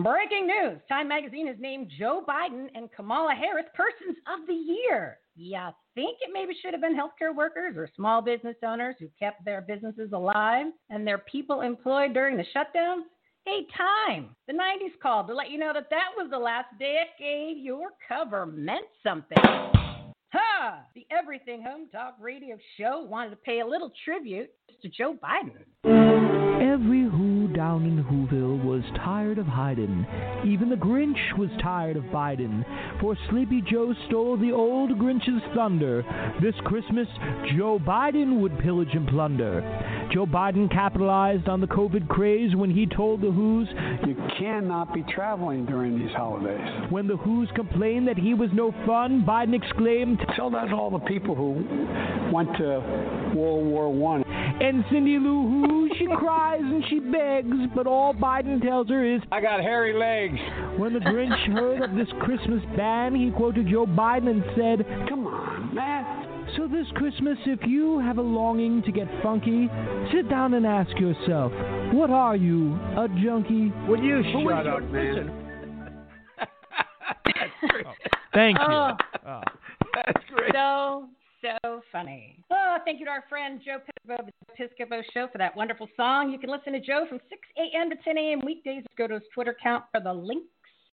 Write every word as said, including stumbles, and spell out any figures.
Breaking news. Time magazine has named Joe Biden and Kamala Harris Persons of the Year. Yeah, think it maybe should have been healthcare workers or small business owners who kept their businesses alive and their people employed during the shutdown? Hey, Time, the nineties called to let you know that that was the last decade your cover meant something. Ha! The Everything Home Talk radio show wanted to pay a little tribute to Joe Biden. Every who down in Whoville was tired of hiding. Even the Grinch was tired of Biden. For Sleepy Joe stole the old Grinch's thunder. This Christmas, Joe Biden would pillage and plunder. Joe Biden capitalized on the COVID craze when he told the Who's, "You cannot be traveling during these holidays." When the Who's complained that he was no fun, Biden exclaimed, "Tell that to all the people who went to World War One." And Cindy Lou Who, she cries and she begs, but all Biden tells her is, "I got hairy legs." When the Grinch heard of this Christmas ban, he quoted Joe Biden and said, "Come on, man." So this Christmas, if you have a longing to get funky, sit down and ask yourself, what are you, a junkie? Will you shut up, man? That's great. Thank you. Oh, Oh, that's great. so, so funny. Oh, thank you to our friend Joe Piscopo of the Piscopo Show for that wonderful song. You can listen to Joe from six a.m. to ten a.m. weekdays. Go to his Twitter account for the link